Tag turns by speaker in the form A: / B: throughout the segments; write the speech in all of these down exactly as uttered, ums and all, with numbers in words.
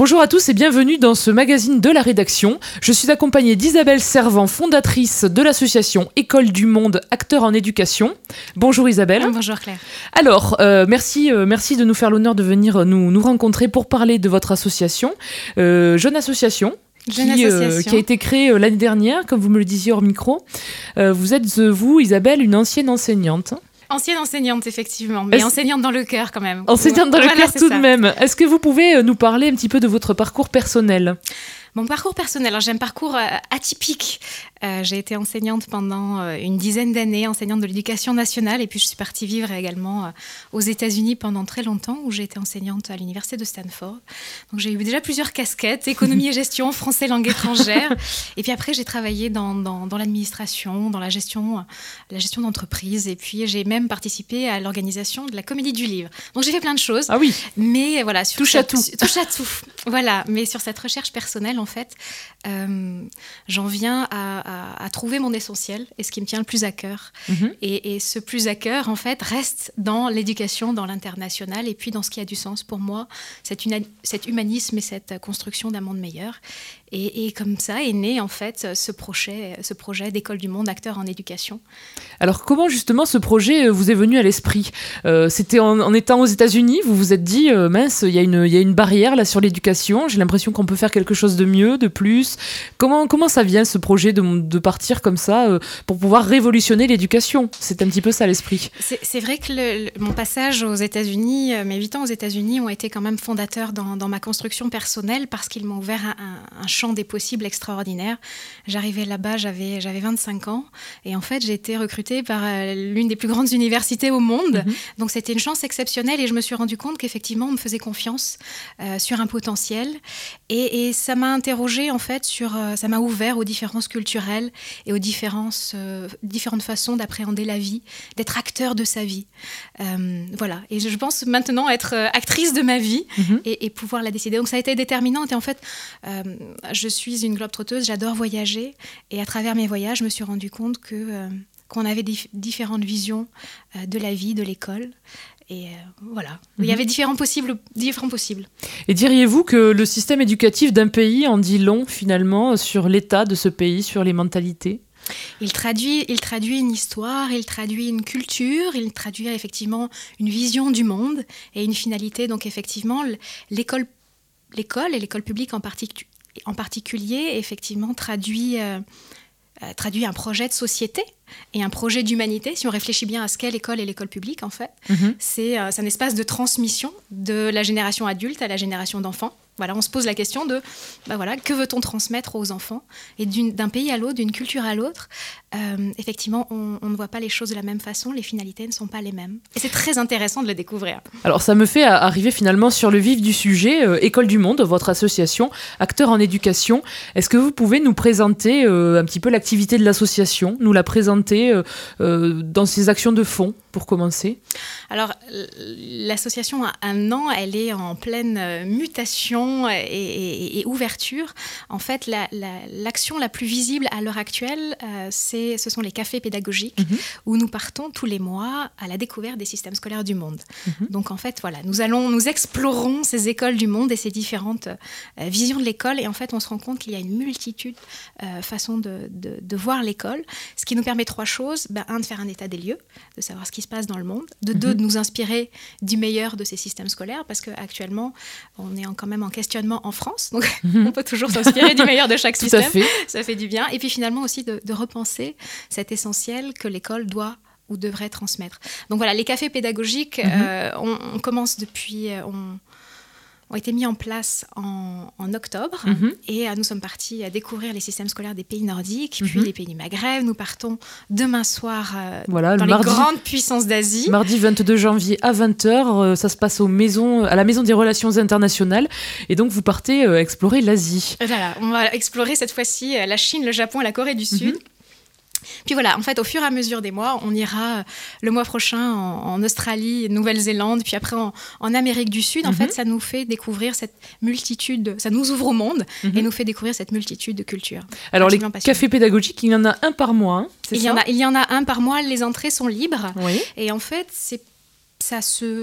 A: bonjour à tous et bienvenue dans ce magazine de la rédaction. Je suis accompagnée d'Isabelle Servant, fondatrice de l'association École du Monde, acteur en éducation. Bonjour Isabelle.
B: Bonjour Claire.
A: Alors, euh, merci, euh, merci de nous faire l'honneur de venir nous, nous rencontrer pour parler de votre association, euh, Jeune Association.
B: Jeune
A: Qui,
B: association.
A: euh, qui a été créée euh, l'année dernière, comme vous me le disiez hors micro. Euh, vous êtes, euh, vous, Isabelle, une ancienne enseignante.
B: Ancienne enseignante, effectivement, mais
A: Est-ce...
B: enseignante dans le cœur quand même.
A: Enseignante dans le
B: voilà,
A: cœur tout
B: ça.
A: de même. Est-ce que vous pouvez nous parler un petit peu de votre parcours personnel ?
B: Mon parcours personnel, alors j'ai un parcours euh, atypique. Euh, j'ai été enseignante pendant euh, une dizaine d'années, enseignante de l'éducation nationale, et puis je suis partie vivre également euh, aux États-Unis pendant très longtemps, où j'ai été enseignante à l'université de Stanford. Donc j'ai eu déjà plusieurs casquettes, économie et gestion, français, langue étrangère. Et puis après, j'ai travaillé dans, dans, dans l'administration, dans la gestion, la gestion d'entreprise, et puis j'ai même participé à l'organisation de la Comédie du Livre. Donc j'ai fait plein de choses.
A: Ah oui.
B: Mais voilà, sur
A: touche
B: cette,
A: à tout.
B: Touche à tout. Voilà. Mais sur cette recherche personnelle, en fait, euh, j'en viens à, à, à trouver mon essentiel et ce qui me tient le plus à cœur. Mm-hmm. Et, et ce plus à cœur, en fait, reste dans l'éducation, dans l'international et puis dans ce qui a du sens pour moi, cet, una- cet humanisme et cette construction d'un monde meilleur. Et, et comme ça est né, en fait, ce projet, ce projet d'École du Monde, acteur en éducation.
A: Alors, comment, justement, ce projet vous est venu à l'esprit ? euh, C'était en, en étant aux États-Unis, vous vous êtes dit, euh, mince, il y a une, il y a une barrière, là, sur l'éducation. J'ai l'impression qu'on peut faire quelque chose de mieux, de plus. Comment, comment ça vient, ce projet de, de partir comme ça euh, pour pouvoir révolutionner l'éducation ? C'est un petit peu ça, l'esprit.
B: C'est, c'est vrai que le, le, mon passage aux États-Unis, mes huit ans aux États-Unis ont été quand même fondateurs dans, dans ma construction personnelle parce qu'ils m'ont ouvert un, un, un champ des possibles extraordinaires. J'arrivais là-bas, j'avais, j'avais vingt-cinq ans et en fait, j'ai été recrutée par euh, l'une des plus grandes universités au monde. Mm-hmm. Donc, c'était une chance exceptionnelle et je me suis rendu compte qu'effectivement, on me faisait confiance euh, sur un potentiel et, et ça m'a interrogée en fait sur, euh, ça m'a ouvert aux différences culturelles et aux différences, euh, différentes façons d'appréhender la vie, d'être acteur de sa vie. Euh, voilà. Et je pense maintenant être actrice de ma vie mm-hmm. et, et pouvoir la décider. Donc, ça a été déterminant et en fait, euh, je suis une globe-trotteuse, j'adore voyager et à travers mes voyages, je me suis rendu compte que, euh, qu'on avait dif- différentes visions euh, de la vie, de l'école. Et euh, voilà, mm-hmm. il y avait différents possibles, différents possibles.
A: Et diriez-vous que le système éducatif d'un pays en dit long finalement sur l'état de ce pays, sur les mentalités ?
B: Il traduit, il traduit une histoire, il traduit une culture, il traduit effectivement une vision du monde et une finalité. Donc effectivement, l'école, l'école et l'école publique en particulier, en particulier, effectivement, traduit, euh, euh, traduit un projet de société et un projet d'humanité. Si on réfléchit bien à ce qu'est l'école et l'école publique, en fait, mm-hmm. c'est, euh, c'est un espace de transmission de la génération adulte à la génération d'enfants. Voilà, on se pose la question de, bah voilà, que veut-on transmettre aux enfants ? Et d'une, d'un pays à l'autre, d'une culture à l'autre, euh, effectivement, on, on ne voit pas les choses de la même façon, les finalités ne sont pas les mêmes. Et c'est très intéressant de le découvrir.
A: Alors, ça me fait arriver finalement sur le vif du sujet. Euh, École du Monde, votre association, acteur en éducation. Est-ce que vous pouvez nous présenter euh, un petit peu l'activité de l'association, nous la présenter euh, euh, dans ses actions de fond, pour commencer ?
B: Alors, l'association a un an, elle est en pleine mutation et, et, et ouverture. En fait, la, la, l'action la plus visible à l'heure actuelle, euh, c'est, ce sont les cafés pédagogiques mm-hmm. où nous partons tous les mois à la découverte des systèmes scolaires du monde. Mm-hmm. Donc, en fait, voilà, nous allons, nous explorons ces écoles du monde et ces différentes euh, visions de l'école. Et en fait, on se rend compte qu'il y a une multitude de euh, façons de, de, de voir l'école, ce qui nous permet trois choses. Ben, un, de faire un état des lieux, de savoir ce qui se passe dans le monde. De mm-hmm. deux, de nous inspirer du meilleur de ces systèmes scolaires, parce qu'actuellement, on est en, quand même en questionnement en France, donc mmh. on peut toujours s'inspirer du meilleur de chaque
A: Tout
B: système,
A: à fait.
B: Ça fait du bien. Et puis finalement aussi de, de repenser cet essentiel que l'école doit ou devrait transmettre. Donc voilà, les cafés pédagogiques, mmh. euh, on, on commence depuis... On, ont été mis en place en, en octobre mm-hmm. et euh, nous sommes partis à découvrir les systèmes scolaires des pays nordiques, mm-hmm. puis les pays du Maghreb. Nous partons demain soir euh, voilà, dans les mardi, grandes puissances d'Asie.
A: Mardi vingt-deux janvier à vingt heures, euh, ça se passe aux maisons, à la Maison des Relations Internationales. Et donc, vous partez euh, explorer l'Asie.
B: Voilà, on va explorer cette fois-ci euh, la Chine, le Japon et la Corée du Sud. Mm-hmm. Puis voilà, en fait, au fur et à mesure des mois, on ira le mois prochain en, en Australie, Nouvelle-Zélande, puis après en, en Amérique du Sud. En mm-hmm. fait, ça nous fait découvrir cette multitude, ça nous ouvre au monde mm-hmm. et nous fait découvrir cette multitude de cultures.
A: Alors, les cafés pédagogiques, il y en a un par mois, hein, c'est
B: il
A: ça ?
B: y en a, il y en a un par mois, les entrées sont libres.
A: Oui.
B: Et en fait, c'est Ça se, ça,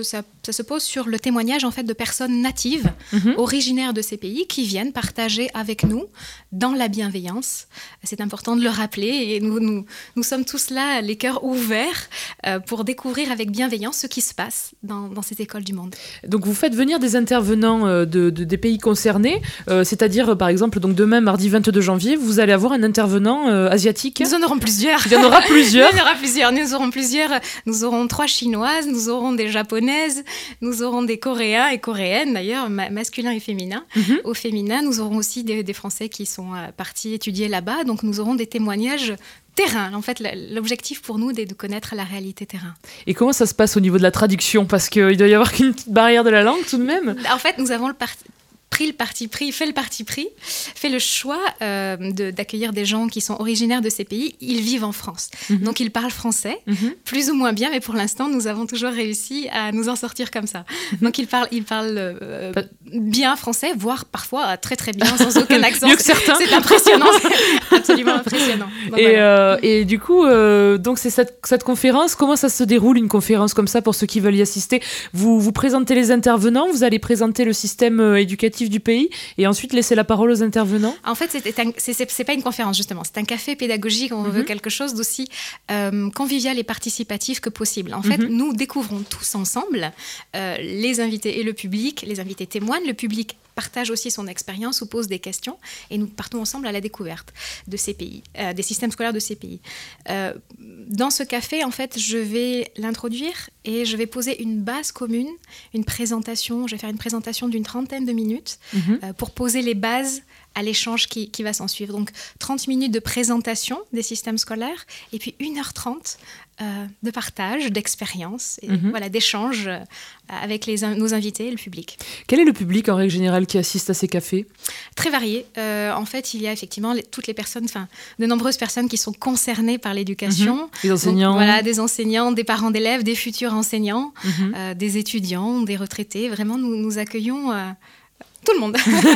B: Ça se pose sur le témoignage en fait de personnes natives, mm-hmm. originaires de ces pays, qui viennent partager avec nous dans la bienveillance. C'est important de le rappeler et nous, nous, nous sommes tous là, les cœurs ouverts, euh, pour découvrir avec bienveillance ce qui se passe dans, dans ces écoles du monde.
A: Donc vous faites venir des intervenants euh, de, de, des pays concernés, euh, c'est-à-dire par exemple donc demain, mardi vingt-deux janvier, vous allez avoir un intervenant euh, asiatique.
B: Nous en aurons plusieurs.
A: Il y en aura plusieurs.
B: Il y en aura plusieurs. Nous aurons plusieurs. Nous aurons trois chinoises, nous aurons des japonaises, nous aurons des coréens et coréennes d'ailleurs, ma- masculin et féminin. Mm-hmm. Au féminin, nous aurons aussi des, des Français qui sont euh, partis étudier là-bas. Donc nous aurons des témoignages terrain. En fait, l'objectif pour nous est de connaître la réalité terrain.
A: Et comment ça se passe au niveau de la traduction ? Parce qu'il doit y avoir qu'une petite barrière de la langue tout de même.
B: En fait, nous avons le parti... pris le parti pris, fait le parti pris, fait le choix euh, de, d'accueillir des gens qui sont originaires de ces pays. Ils vivent en France. Mm-hmm. Donc, ils parlent français, mm-hmm. plus ou moins bien, mais pour l'instant, nous avons toujours réussi à nous en sortir comme ça. Mm-hmm. Donc, ils parlent, ils parlent euh, bien français, voire parfois très, très bien, sans aucun accent.
A: Mieux que certains.
B: C'est impressionnant, c'est absolument impressionnant. Donc,
A: et,
B: voilà.
A: euh, et du coup, euh, donc c'est cette, cette conférence, comment ça se déroule, une conférence comme ça, pour ceux qui veulent y assister ? Vous, vous présentez les intervenants, vous allez présenter le système euh, éducatif du pays et ensuite laisser la parole aux intervenants ?
B: En fait, c'est, un, c'est, c'est, c'est pas une conférence, justement. C'est un café pédagogique. On mm-hmm. veut quelque chose d'aussi euh, convivial et participatif que possible. En fait, mm-hmm. nous découvrons tous ensemble, euh, les invités et le public. Les invités témoignent, le public partage aussi son expérience ou pose des questions et nous partons ensemble à la découverte de ces pays, euh, des systèmes scolaires de ces pays. Euh, dans ce café, en fait, je vais l'introduire et je vais poser une base commune, une présentation. Je vais faire une présentation d'une trentaine de minutes mmh. euh, pour poser les bases à l'échange qui, qui va s'en suivre. Donc, trente minutes de présentation des systèmes scolaires et puis une heure trente euh, de partage, d'expérience, et mmh. voilà, d'échange euh, avec les, nos invités et le public.
A: Quel est le public en règle générale qui assiste à ces cafés ?
B: Très varié. Euh, en fait, il y a effectivement les, toutes les personnes, enfin, de nombreuses personnes qui sont concernées par l'éducation.
A: Mmh. Des enseignants.
B: Donc, voilà, des enseignants, des parents d'élèves, des futurs enseignants, mmh. euh, des étudiants, des retraités. Vraiment, nous, nous accueillons... Euh, tout le monde.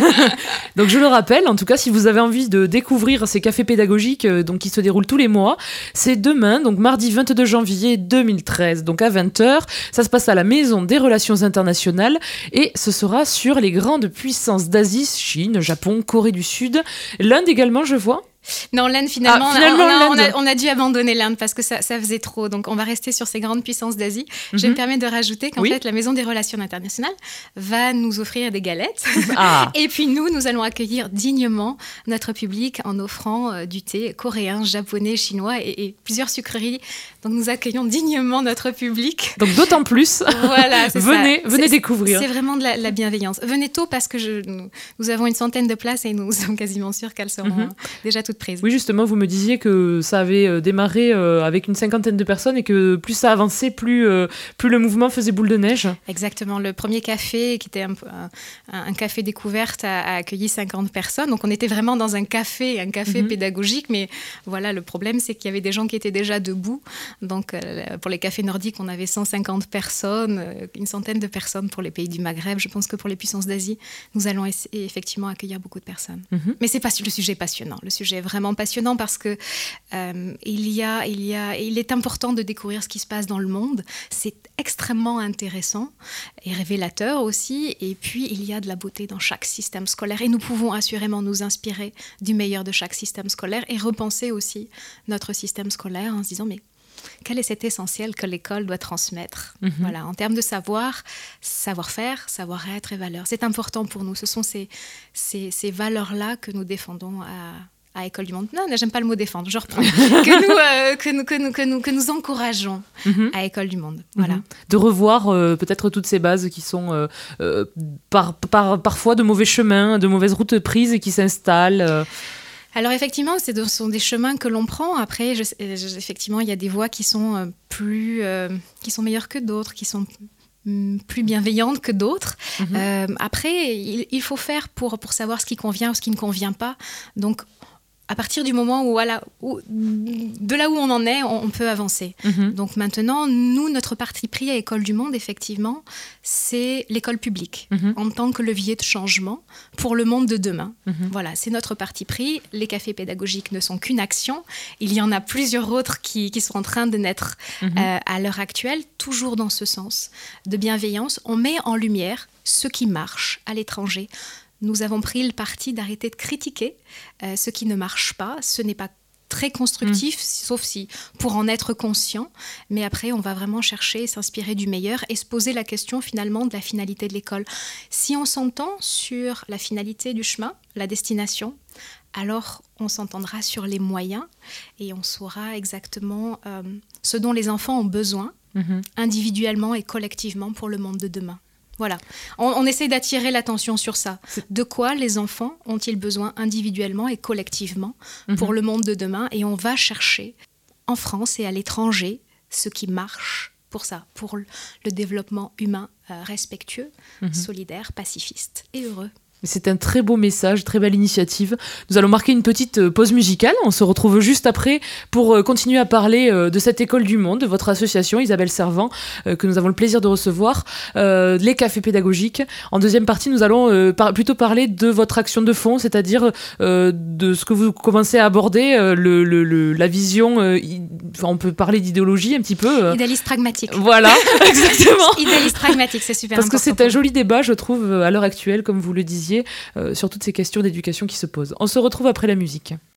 A: Donc je le rappelle, en tout cas, si vous avez envie de découvrir ces cafés pédagogiques euh, donc, qui se déroulent tous les mois, c'est demain, donc mardi vingt-deux janvier deux mille treize, donc à vingt heures. Ça se passe à la Maison des Relations Internationales et ce sera sur les grandes puissances d'Asie, Chine, Japon, Corée du Sud. L'Inde également, je vois.
B: Non, l'Inde, finalement,
A: ah, finalement
B: on, a, on,
A: l'Inde.
B: a, on a dû abandonner l'Inde parce que ça, ça faisait trop. Donc, on va rester sur ces grandes puissances d'Asie. Mm-hmm. Je me permets de rajouter qu'en oui. fait, la Maison des Relations Internationales va nous offrir des galettes. Ah. Et puis, nous, nous allons accueillir dignement notre public en offrant euh, du thé coréen, japonais, chinois et, et plusieurs sucreries. Donc, nous accueillons dignement notre public.
A: Donc, d'autant plus,
B: voilà, c'est
A: venez,
B: ça.
A: venez
B: c'est,
A: découvrir.
B: C'est vraiment de la, la bienveillance. Venez tôt parce que je, nous, nous avons une centaine de places et nous sommes quasiment sûrs qu'elles seront mm-hmm. déjà toutes prises.
A: Oui, justement, vous me disiez que ça avait démarré avec une cinquantaine de personnes et que plus ça avançait, plus, euh, plus le mouvement faisait boule de neige.
B: Exactement. Le premier café, qui était un, un, un café découverte, a, a accueilli cinquante personnes. Donc, on était vraiment dans un café, un café mm-hmm. pédagogique. Mais voilà, le problème, c'est qu'il y avait des gens qui étaient déjà debout. Donc, euh, pour les cafés nordiques, on avait cent cinquante personnes, euh, une centaine de personnes pour les pays du Maghreb. Je pense que pour les puissances d'Asie, nous allons essayer, effectivement accueillir beaucoup de personnes. Mm-hmm. Mais c'est pas, le sujet est passionnant. Le sujet est vraiment passionnant parce que euh, il y a, il y a, il est important de découvrir ce qui se passe dans le monde. C'est extrêmement intéressant et révélateur aussi. Et puis, il y a de la beauté dans chaque système scolaire. Et nous pouvons assurément nous inspirer du meilleur de chaque système scolaire et repenser aussi notre système scolaire en se disant, mais quel est cet essentiel que l'école doit transmettre mm-hmm. voilà, en termes de savoir, savoir-faire, savoir-être et valeurs. C'est important pour nous. Ce sont ces, ces, ces valeurs-là que nous défendons à... à École du Monde. Non, j'aime pas le mot défendre, je reprends. que, nous, euh, que, nous, que, nous, que, nous, que nous encourageons mm-hmm. à École du Monde. Voilà.
A: Mm-hmm. De revoir euh, peut-être toutes ces bases qui sont euh, euh, par, par, parfois de mauvais chemins, de mauvaises routes prises et qui s'installent. Euh.
B: Alors effectivement, ce sont des chemins que l'on prend. Après, je, je, effectivement, il y a des voies qui sont, euh, plus, euh, qui sont meilleures que d'autres, qui sont plus bienveillantes que d'autres. Mm-hmm. Euh, après, il, il faut faire pour, pour savoir ce qui convient ou ce qui ne convient pas. Donc, à partir du moment où, voilà, où, de là où on en est, on, on peut avancer. Mmh. Donc maintenant, nous, notre parti pris à École du Monde, effectivement, c'est l'école publique, mmh. en tant que levier de changement pour le monde de demain. Mmh. Voilà, c'est notre parti pris. Les cafés pédagogiques ne sont qu'une action. Il y en a plusieurs autres qui, qui sont en train de naître mmh. euh, à l'heure actuelle, toujours dans ce sens de bienveillance. On met en lumière ce qui marche à l'étranger. Nous avons pris le parti d'arrêter de critiquer euh, ce qui ne marche pas. Ce n'est pas très constructif, mmh. sauf si pour en être conscient. Mais après, on va vraiment chercher, s'inspirer du meilleur et se poser la question finalement de la finalité de l'école. Si on s'entend sur la finalité du chemin, la destination, alors on s'entendra sur les moyens et on saura exactement euh, ce dont les enfants ont besoin, mmh. individuellement et collectivement pour le monde de demain. Voilà, on, on essaie d'attirer l'attention sur ça. De quoi les enfants ont-ils besoin individuellement et collectivement mmh. pour le monde de demain? Et on va chercher en France et à l'étranger ce qui marche pour ça, pour le développement humain euh, respectueux, mmh. solidaire, pacifiste et heureux.
A: C'est un très beau message, très belle initiative. Nous allons marquer une petite pause musicale. On se retrouve juste après pour continuer à parler de cette École du Monde, de votre association, Isabelle Servant, que nous avons le plaisir de recevoir, euh, les cafés pédagogiques. En deuxième partie, nous allons euh, par- plutôt parler de votre action de fond, c'est-à-dire euh, de ce que vous commencez à aborder, euh, le, le, le, la vision, euh, i- enfin, on peut parler d'idéologie un petit peu. Euh.
B: Idéaliste pragmatique.
A: Voilà, exactement.
B: Idéaliste pragmatique, c'est super
A: Parce
B: important.
A: que c'est un joli débat, je trouve, à l'heure actuelle, comme vous le disiez, Euh, sur toutes ces questions d'éducation qui se posent. On se retrouve après la musique.